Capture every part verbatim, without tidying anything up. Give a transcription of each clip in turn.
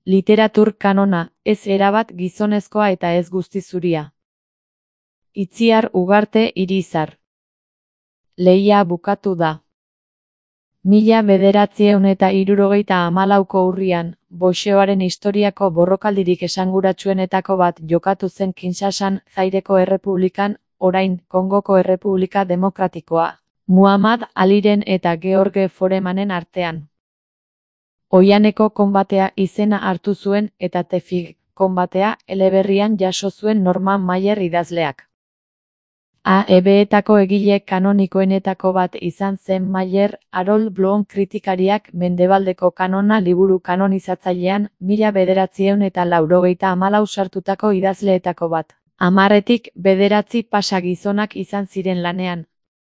Literatur kanona, ez erabat gizonezkoa eta ez guzti zuria. Itziar Ugarte Irizar. Lehia bukatu da. Mila bederatziehun eta hirurogeita hamalauko urrian, boxeoaren historiako borrokaldirik esanguratsuenetako bat jokatu zen Kinshasan, Zaireko Errepublikan, orain Kongoko Errepublika Demokratikoa, Muhammad Aliren eta George Foremanen artean. Oihaneko konbatea izena hartu zuen eta Tefig konbatea eleberrian jaso zuen Norman Mailer idazleak. A E B-etako egile kanonikoenetako bat izan zen Mailer, Harold Bloom kritikariak Mendebaldeko kanona liburu kanonizatzailean, mila bederatziehun eta laurogeita hamalau sartutako idazleetako bat. Hamarretik bederatzi pasa gizonak izan ziren lanean.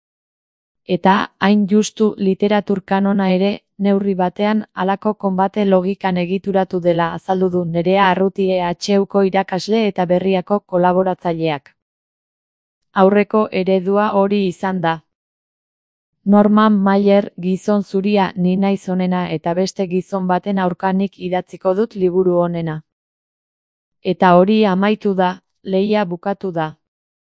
Eta, hain justu literatur kanona ere, neurri batean, halako konbate logikan egituratu dela azaldu du Nerea Arruti E H Uko irakasle eta berriako kolaboratzaileak. Aurreko eredua hori izan da. Norman Mailer, gizon zuria ni naiz onena eta beste gizon baten aurkanik idatziko dut liburu honena. Eta hori amaitu da, lehia bukatu da.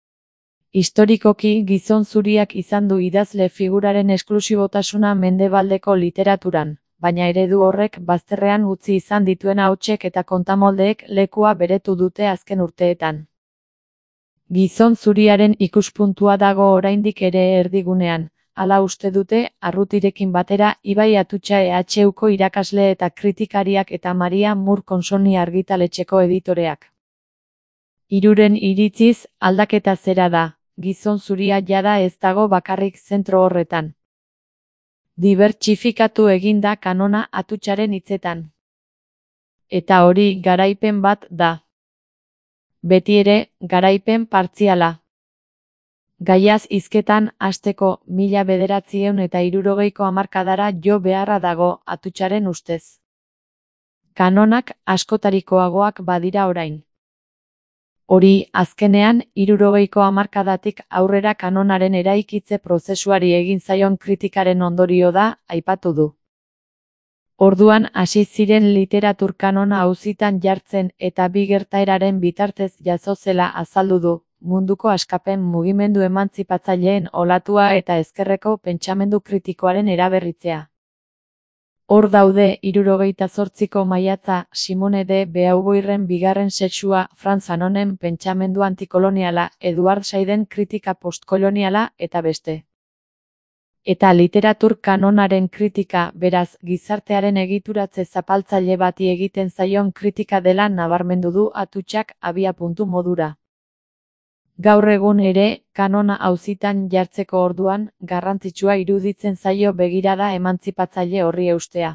Historikoki gizon zuriak izan du idazle figuraren esklusibotasuna mendebaldeko literaturan, baina eredu horrek bazterrean utzi izan dituen ahotsek eta kontamoldeek lekua beretu dute azken urteetan. Gizon zuriaren ikuspuntua dago oraindik ere erdigunean, hala uste dute, Arrutirekin batera, Ibai Atutxa E H Uko irakasle eta kritikariak eta Maria Mur Konsoni argitaletxeko editoreak. Hiruren iritziz, aldaketa zera da, gizon zuria jada ez dago bakarrik zentro horretan. Dibertsifikatu eginda kanona Atutxaren hitzetan. Eta hori garaipen bat da. Beti ere, garaipen partziala. Gaiaz hizketan hasteko mila bederatziehun eta hirurogeiko hamarkadara jo beharra dago Atutxaren ustez. Kanonak askotarikoagoak badira orain. Hori, azkenean, hirurogeiko hamarkadatik aurrera kanonaren eraikitze prozesuari egin zaion kritikaren ondorio da, aipatu du. Orduan hasi ziren literatur kanona auzitan jartzen eta bi gertaeraren bitartez jazo zela azaldu du, munduko askapen mugimendu emantzipatzaileen olatua eta ezkerreko pentsamendu kritikoaren eraberritzea. Hor daude hirurogeita zortziko maiatza, Simone de Beauvoirren bigarren sexua, Franz Fanonen pentsamendu antikoloniala, Eduard Saiden kritika postkoloniala, eta beste. Eta literatur kanonaren kritika, beraz, gizartearen egituratze zapaltzaile bati egiten zaion kritika dela nabarmendu du Atutxak abiapuntu modura. Gaur egun ere, kanona auzitan jartzeko orduan, garrantzitsua iruditzen zaio begirada emantzipatzaile horri eustea.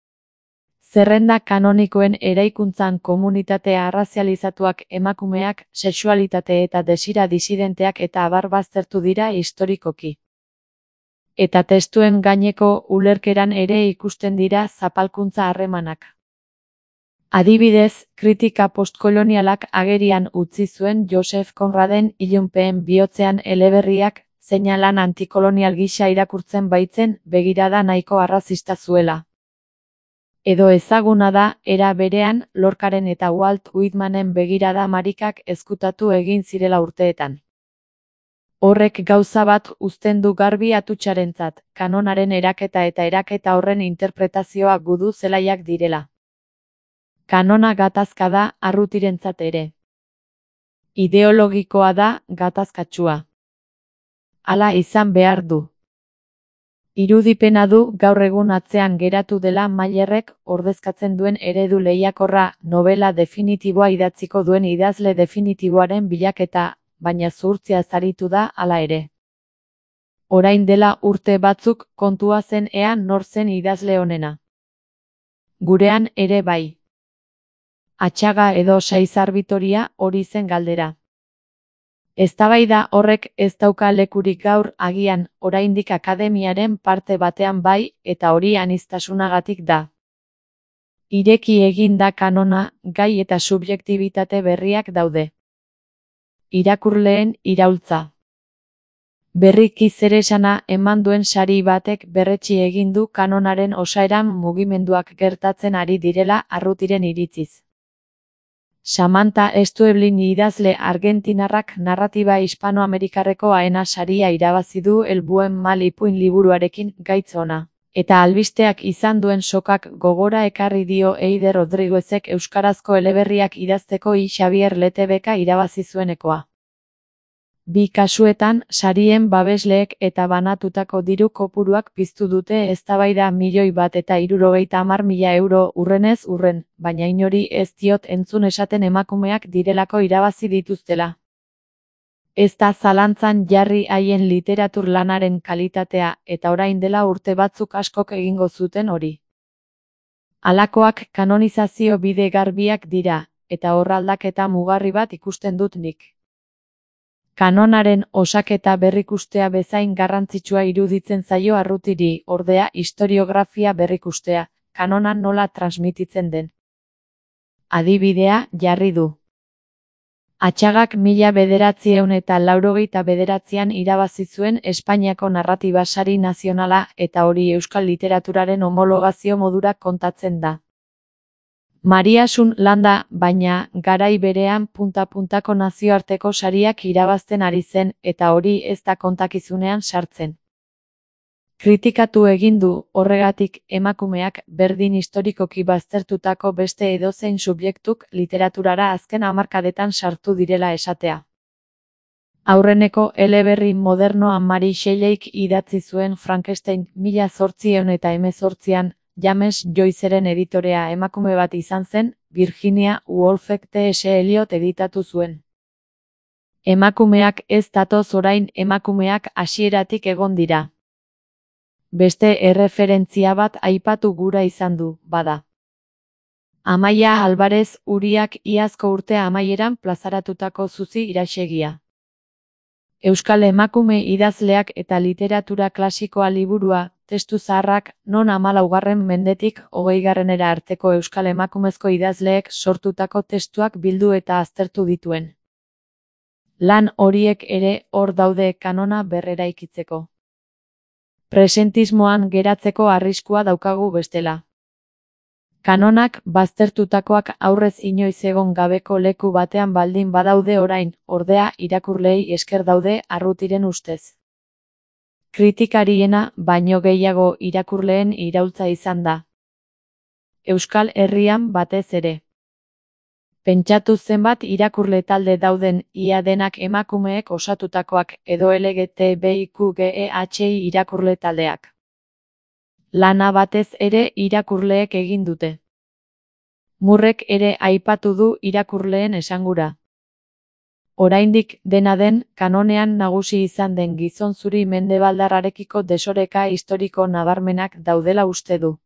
Zerrenda kanonikoen eraikuntzan komunitatea arrazializatuak emakumeak, sexualitate eta desira disidenteak eta abar baztertu dira historikoki. Eta testuen gaineko ulerkeran ere ikusten dira zapalkuntza harremanak. Adibidez, kritika postkolonialak agerian utzi zuen Joseph Conraden ilunpeen bihotzean eleberriak, zeina lan antikolonial gisa irakurtzen baitzen, begirada nahiko arrazista zuela. Edo ezaguna da, era berean, Lorcaren eta Walt Whitmanen begirada marikak ezkutatu egin zirela urteetan. Horrek gauza bat uzten du garbi Atutxarentzat, kanonaren eraketa eta eraketa horren interpretazioa gudu zelaiak direla. Kanona gatazka da Arrutirentzat ere. Ideologikoa da gatazkatsua. Hala izan behar du. Irudipena du gaur egun atzean geratu dela Mailerrek ordezkatzen duen eredu lehiakorra, novela definitiboa idatziko duen idazle definitiboaren bilaketa, baina zuhurtzia zaritu da hala ere. Orain dela urte batzuk kontua zen ea nor zen idazle honena. Gurean ere bai. Atxaga edo Saizar Bitoria hori zen galdera. Eztabaida horrek ez dauka lekurik gaur agian, oraindik akademiaren parte batean bai, eta hori aniztasunagatik da. Ireki egin da kanona, gai eta subjektibitate berriak daude. Irakurleen iraultza. Berriki zeresana eman duen sari batek berretsi egin du kanonaren osaeran mugimenduak gertatzen ari direla Arrutiren iritziz. Samantha Steublin idazle argentinarrak narratiba hispanoamerikarreko Aena saria irabazi du El buen mal ipuin liburuarekin gaitz ona. Eta albisteak izan duen sokak gogora ekarri dio Eider Rodriguezek euskarazko eleberriak idazteko I. Xabier Lete beka irabazi zuenekoa. Bi kasuetan, sarien babesleek eta banatutako diru kopuruak piztu dute eztabaida milioi bat eta hirurogeita hamar mila euro urrenez urren, baina inori ez diot entzun esaten emakumeak direlako irabazi dituztela. Ez da zalantzan jarri haien literatur lanaren kalitatea, eta orain dela urte batzuk askok egingo zuten hori. Halakoak kanonizazio bide garbiak dira, eta hor aldaketa mugarri bat ikusten dut nik. Kanonaren osaketa berrikustea bezain garrantzitsua iruditzen zaio Arrutiri, ordea historiografia berrikustea, kanona nola transmititzen den. Adibidea jarri du. Atxagak mila bederatziehun eta laurogeita bederatzian irabazi zuen Espainiako narratiba sari nazionala eta hori euskal literaturaren homologazio modura kontatzen da. Mariasun landa, baina, garai berean punta-puntako nazioarteko sariak irabazten ari zen eta hori ez da kontakizunean sartzen. Kritikatu egin du, horregatik, emakumeak berdin historikoki baztertutako beste edozein subjektuk literaturara azken hamarkadetan sartu direla esatea. Aurreneko eleberri modernoa Mary Shelleyk idatzi zuen Frankenstein mila zortziehun eta hemezortzian, James Joyceren editorea emakume bat izan zen, Virginia Woolfek T S Eliot editatu zuen. Emakumeak ez datoz orain, emakumeak hasieratik egon dira. Beste erreferentzia bat aipatu gura izan du, bada. Amaia Alvarez Uriak iazko urte amaieran plazaratutako Zuzi iraxegia. Euskal emakume idazleak eta literatura klasikoa liburua, testu zaharrak, non hamalaugarren mendetik hogeigarrenera arteko euskal emakumezko idazleek sortutako testuak bildu eta aztertu dituen. Lan horiek ere hor daude kanona berreraikitzeko. Presentismoan geratzeko arriskua daukagu bestela. Kanonak baztertutakoak aurrez inoiz egon gabeko leku batean baldin badaude orain, ordea irakurleei esker daude Arrutiren ustez. Kritikariena baino gehiago irakurleen iraultza izan da. Euskal Herrian batez ere. Pentsatu zenbat irakurle talde dauden, ia denak emakumeek osatutakoak edo L G T B I Q G E H I irakurle taldeak. Lana batez ere irakurleek egin dute. Murrek ere aipatu du irakurleen esangura. Oraindik dena den, kanonean nagusi izan den gizon zuri mendebaldarrarekiko desoreka historiko nabarmenak daudela uste du.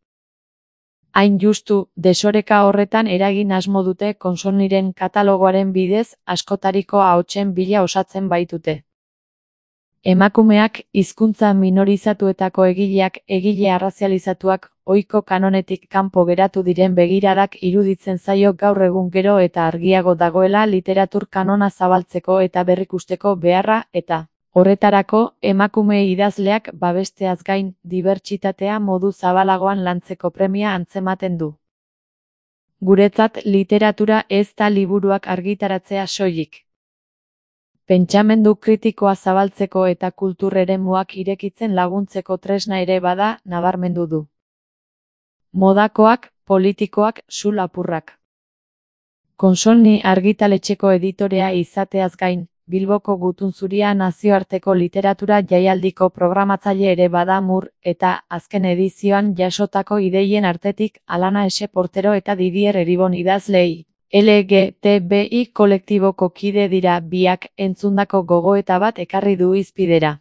Hain justu, desoreka horretan eragin asmo dute konsoniren katalogoaren bidez askotariko ahotsen bila osatzen baitute. Emakumeak, hizkuntza minorizatuetako egileak, egile arrazializatuak, ohiko kanonetik kanpo geratu diren begiradak iruditzen zaio gaur egun gero eta argiago dagoela literatur kanona zabaltzeko eta berrikusteko beharra eta, horretarako, emakume idazleak babesteaz gain, dibertsitatea modu zabalagoan lantzeko premia antzematen du. Guretzat literatura ez da liburuak argitaratzea soilik. Pentsamendu kritikoa zabaltzeko eta kultur eremuak irekitzen laguntzeko tresna ere bada, nabarmendu du. Modakoak, politikoak, su lapurrak. Konsoni argitaletxeko editorea izateaz gain, Bilboko Gutun Zuria nazioarteko literatura jaialdiko programatzaile ere bada Mur, eta azken edizioan jasotako ideien artetik Alana S. Portero eta Didier Eribon idazlei. L G T B I kolektiboko kide dira biak entzundako gogoeta bat ekarri du hizpidera.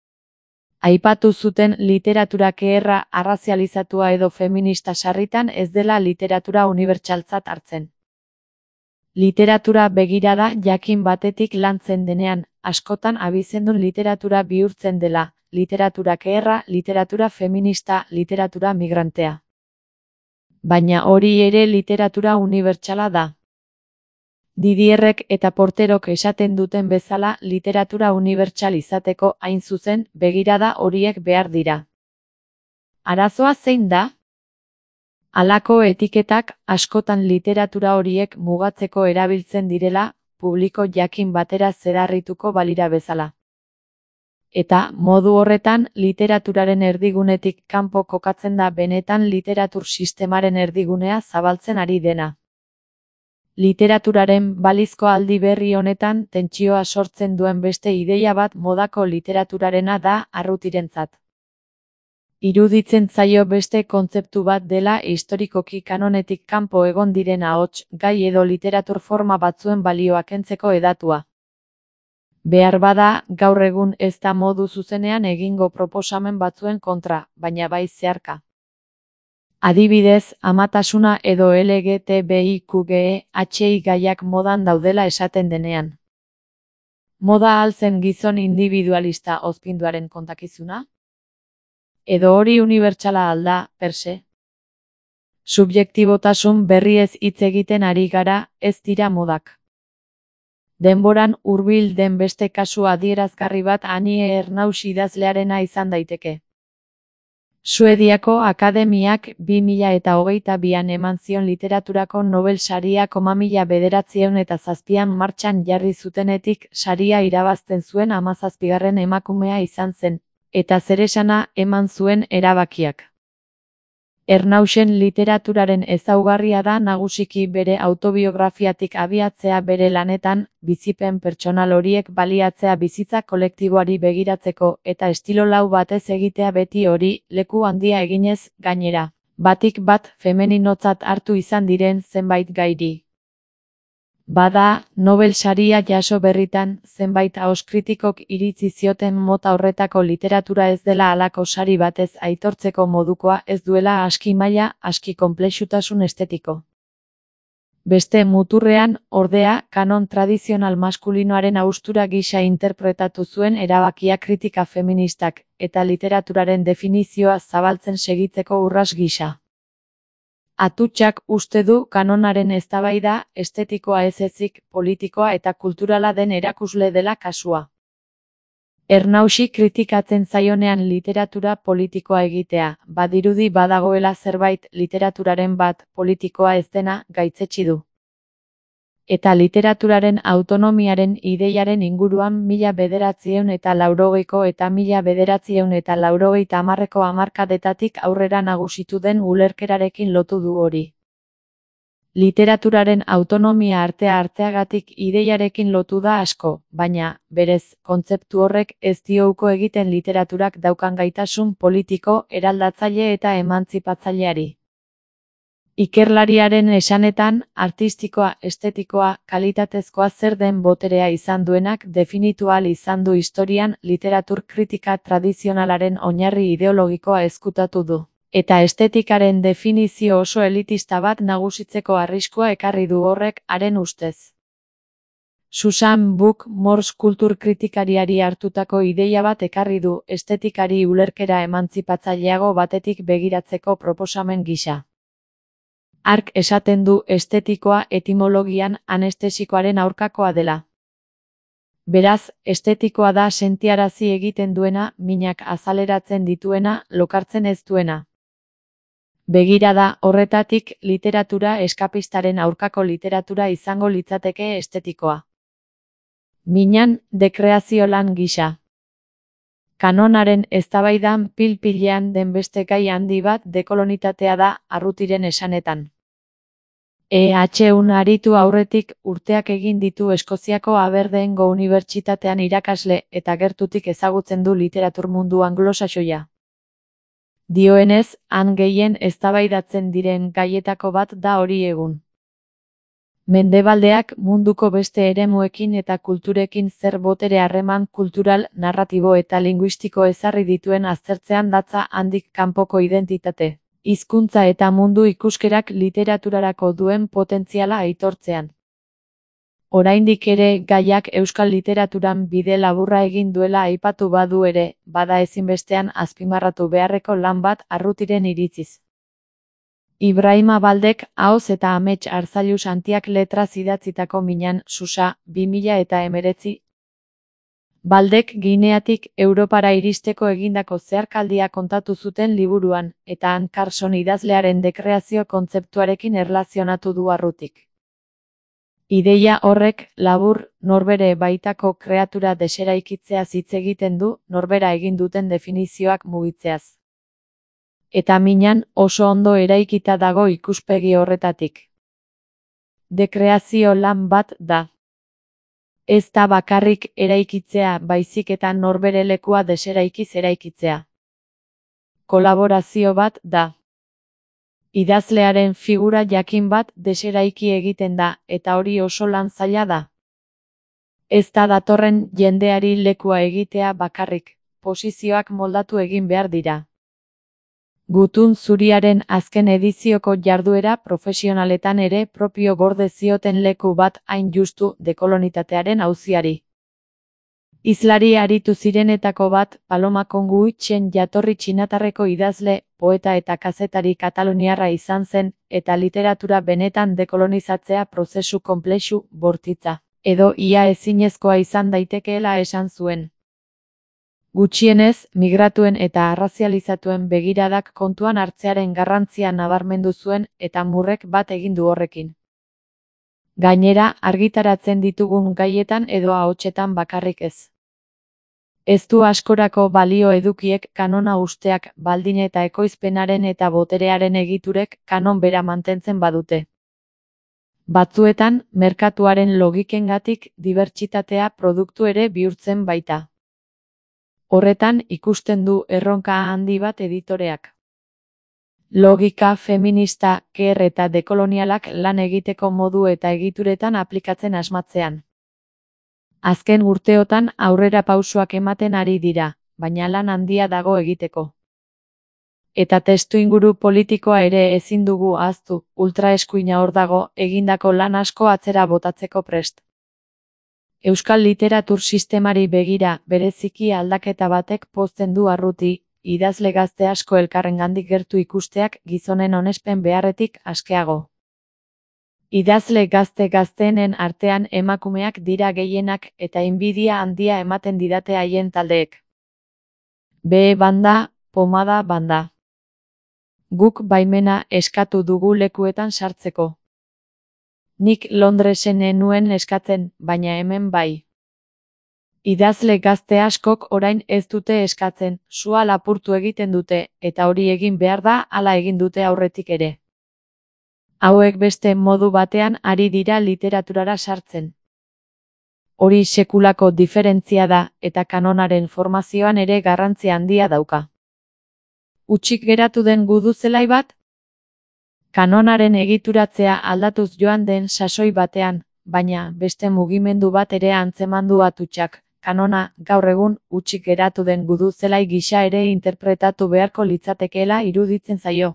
Aipatu zuten literatura keherra arrazializatua edo feminista sarritan ez dela literatura unibertsaltzat hartzen. Literatura begirada jakin batetik lantzen denean, askotan abizendun literatura bihurtzen dela, literatura keherra, literatura feminista, literatura migrantea. Baina hori ere literatura unibertsala da. Didierrek eta Porterok esaten duten bezala literatura unibertsal izateko hain zuzen begirada horiek behar dira. Arazoa zein da? Halako etiketak askotan literatura horiek mugatzeko erabiltzen direla, publiko jakin batera zedarrituko balira bezala. Eta, modu horretan, literaturaren erdigunetik kanpo kokatzen da benetan literatur sistemaren erdigunea zabaltzen ari dena. Literaturaren balizko aldi berri honetan tentsioa sortzen duen beste ideia bat modako literaturarena da arrutirentzat. Iruditzen zaio beste kontzeptu bat dela historikoki kanonetik kanpo egon diren ahots, gai edo literatur forma batzuen balioa kentzeko edatua. Behar bada, gaur egun ez da modu zuzenean egingo proposamen batzuen kontra, baina bai zeharka. Adibidez, amatasuna edo L G T B I Q G I gaiak modan daudela esaten denean. Moda al zen gizon individualista ozpinduaren kontakizuna? Edo hori unibertsala alda, per se? Subjektibotasun berriez hitz egiten ari gara, ez dira modak. Denboran hurbil den beste kasu adierazgarri bat Annie Ernaux idazlearena izan daiteke. Suediako Akademiak bi mila eta hogeita bian eman zion literaturako Nobel saria mila bederatziehun eta zazpian martxan jarri zutenetik saria irabazten zuen hamazazpigarren emakumea izan zen, eta zeresana eman zuen erabakiak. Ernauxen literaturaren ezaugarria da nagusiki bere autobiografiatik abiatzea bere lanetan, bizipen pertsonal horiek baliatzea bizitza kolektiboari begiratzeko eta estilo lau batez egitea beti hori, leku handia eginez, gainera, batik bat femeninotzat hartu izan diren zenbait gairi. Bada, Nobel saria jaso berritan, zenbait ahoskritikok iritzi zioten mota horretako literatura ez dela halako sari batez aitortzeko modukoa, ez duela aski maila, aski konplexutasun estetiko. Beste muturrean, ordea, kanon tradizional maskulinoaren haustura gisa interpretatu zuen erabakia kritika feministak, eta literaturaren definizioa zabaltzen segitzeko urras gisa. Atutxak uste du kanonaren eztabaida estetikoa ez ezik, politikoa eta kulturala den erakusle dela kasua. Ernauxi kritikatzen zaionean literatura politikoa egitea, badirudi badagoela zerbait literaturaren bat politikoa ez dena gaitzetsi du. Eta literaturaren autonomiaren ideiaren inguruan mila bederatziehun eta laurogeiko eta mila bederatziehun eta laurogeita hamarreko hamarkadetatik aurrera nagusitu den ulerkerarekin lotu du hori. Literaturaren autonomia artea arteagatik ideiarekin lotu da asko, baina, berez, kontzeptu horrek ez dio uko egiten literaturak daukan gaitasun politiko, eraldatzaile eta emantzipatzaileari. Ikerlariaren esanetan, artistikoa, estetikoa, kalitatezkoa zer den boterea izan duenak definitu ahal izan du historian literatur kritika tradizionalaren oinarri ideologikoa ezkutatu du, eta estetikaren definizio oso elitista bat nagusitzeko arriskua ekarri du horrek haren ustez. Susan Buck Morse kulturkritikariari hartutako ideia bat ekarri du estetikari ulerkera emantzipatzaileago batetik begiratzeko proposamen gisa. Hark esaten du estetikoa etimologian anestesikoaren aurkakoa dela. Beraz, estetikoa da sentiarazi egiten duena, minak azaleratzen dituena, lokartzen ez duena. Begirada horretatik literatura eskapistaren aurkako literatura izango litzateke estetikoa. Minan, dekreazio lan gisa. Kanonaren eztabaidan pil-pilean den beste gai handi bat dekolonitatea da, arrutiren esanetan. E H un aritu aurretik urteak egin ditu Eskoziako Aberdeengo Unibertsitatean irakasle eta gertutik ezagutzen du literatur mundu anglosaxoia. Dioenez, han gehien eztabaidatzen diren gaietako bat da hori egun. Mendebaldeak munduko beste eremuekin eta kulturekin zer botere harreman kultural, narratibo eta linguistiko ezarri dituen aztertzean datza handik kanpoko identitate, hizkuntza eta mundu ikuskerak literaturarako duen potentziala aitortzean. Oraindik ere gaiak euskal literaturan bide laburra egin duela aipatu badu ere, bada ezinbestean azpimarratu beharreko lan bat arrutiren iritziz. Ibrahima Baldek ahoz eta amets Arzallus Antiak letraz idatzitako Minan Susa, bi mila eta hemeretzi. Baldek Gineatik Europara iristeko egindako zeharkaldia kontatu zuten liburuan, eta han Carson idazlearen dekreazio kontzeptuarekin erlazionatu du arrutik. Ideia horrek, labur, norbere baitako kreatura deseraikitzea hitz egiten du, norbera egin duten definizioak mugitzeaz. Eta Minan oso ondo eraikita dago ikuspegi horretatik. Dekreazio lan bat da. Ez da bakarrik eraikitzea baizik eta norbere lekua deseraikiz eraikitzea. Kolaborazio bat da. Idazlearen figura jakin bat deseraiki egiten da, eta hori oso lan zaila da. Ez da datorren jendeari lekua egitea bakarrik, posizioak moldatu egin behar dira. Gutun zuriaren azken edizioko jarduera profesionaletan ere propio gorde zioten leku bat hain justu dekolonitatearen auziari. Hizlari aritu zirenetako bat, Paloma Konguitxen jatorri txinatarreko idazle, poeta eta kazetari kataluniarra izan zen, eta literatura benetan dekolonizatzea prozesu konplexu, bortitza, edo ia ezinezkoa izan daitekeela esan zuen. Gutxienez, migratuen eta arrazializatuen begiradak kontuan hartzearen garrantzia nabarmendu zuen eta Murrek bat egin du horrekin. Gainera, argitaratzen ditugun gaietan edo ahotsetan bakarrik ez. Ez du askorako balio edukiek kanona usteak, baldin eta ekoizpenaren eta boterearen egiturek kanon bera mantentzen badute. Batzuetan, merkatuaren logikengatik dibertsitatea produktu ere bihurtzen baita. Horretan ikusten du erronka handi bat editoreak. Logika feminista, ker eta dekolonialak lan egiteko modu eta egituretan aplikatzen asmatzean. Azken urteotan aurrera pausoak ematen ari dira, baina lan handia dago egiteko. Eta testuinguru politikoa ere ezin dugu ahaztu, ultraeskuina hor dago, egindako lan asko atzera botatzeko prest. Euskal literatur sistemari begira, bereziki aldaketa batek pozten du arruti, idazle gazte asko elkarrengandik gertu ikusteak gizonen onespen beharretik askeago. Idazle gazte gazteenen artean emakumeak dira gehienak eta inbidia handia ematen didate haien taldeek. B banda, pomada banda. Guk baimena eskatu dugu lekuetan sartzeko. Nik Londresen enuen eskatzen, baina hemen bai. Idazle gazte askok orain ez dute eskatzen, sua lapurtu egiten dute, eta hori egin behar da hala egin dute aurretik ere. Hauek beste modu batean ari dira literaturara sartzen. Hori sekulako diferentzia da, eta kanonaren formazioan ere garrantzi handia dauka. Hutsik geratu den gudu zelai bat? Kanonaren egituratzea aldatuz joan den sasoi batean, baina beste mugimendu bat ere antzemandu atutxak, kanona, gaur egun, hutsik geratu den gudu zelai gisa ere interpretatu beharko litzatekeela iruditzen zaio.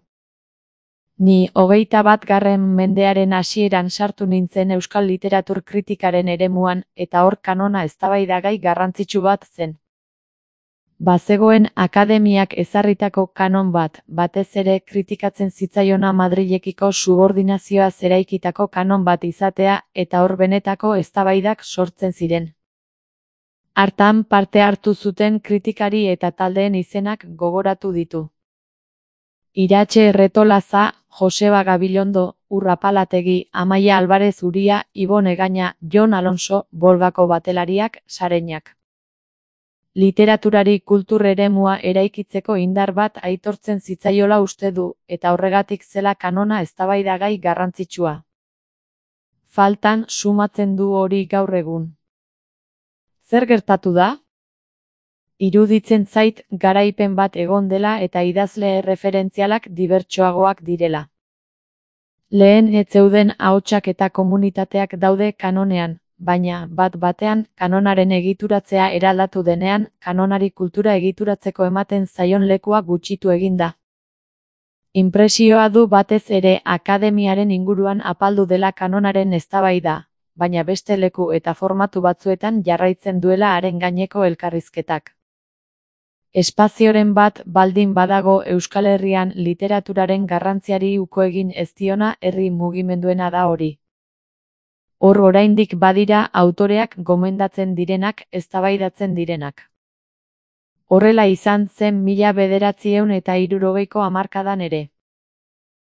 Ni hogeita bat garren mendearen hasieran sartu nintzen euskal literatur kritikaren eremuan, eta hor kanona eztabaidagai garrantzitsu bat zen. Bazegoen akademiak ezarritako kanon bat, batez ere kritikatzen zitzaiona Madrilekiko subordinazioa zeraikitako kanon bat izatea eta hor benetako eztabaidak sortzen ziren. Hartan parte hartu zuten kritikari eta taldeen izenak gogoratu ditu. Iratxe Erretolaza, Joseba Gabilondo, Urra Palategi, Amaia Alvarez Uria, Ibon Egaña, Jon Alonso, Bolgako batelariak, Sareñak. Literaturari kultur eremua eraikitzeko indar bat aitortzen zitzaiola uste du, eta horregatik zela kanona eztabaidagai garrantzitsua. Faltan sumatzen du hori gaur egun. Zer gertatu da? Iruditzen zait garaipen bat egon dela eta idazle erreferentzialak dibertsoagoak direla. Lehen ez zeuden ahotsak eta komunitateak daude kanonean, baina bat batean kanonaren egituratzea eraldatu denean, kanonari kultura egituratzeko ematen zaion lekua gutxitu egin da. Inpresioa du batez ere akademiaren inguruan apaldu dela kanonaren eztabaida, baina beste leku eta formatu batzuetan jarraitzen duela haren gaineko elkarrizketak. Espazioren bat baldin badago Euskal Herrian literaturaren garrantziari uko egin ez diona herri mugimenduena da hori. Hor oraindik badira autoreak gomendatzen direnak, eztabaidatzen direnak. Horrela izan zen mila bederatziehun eta hirurogeiko hamarkadan ere.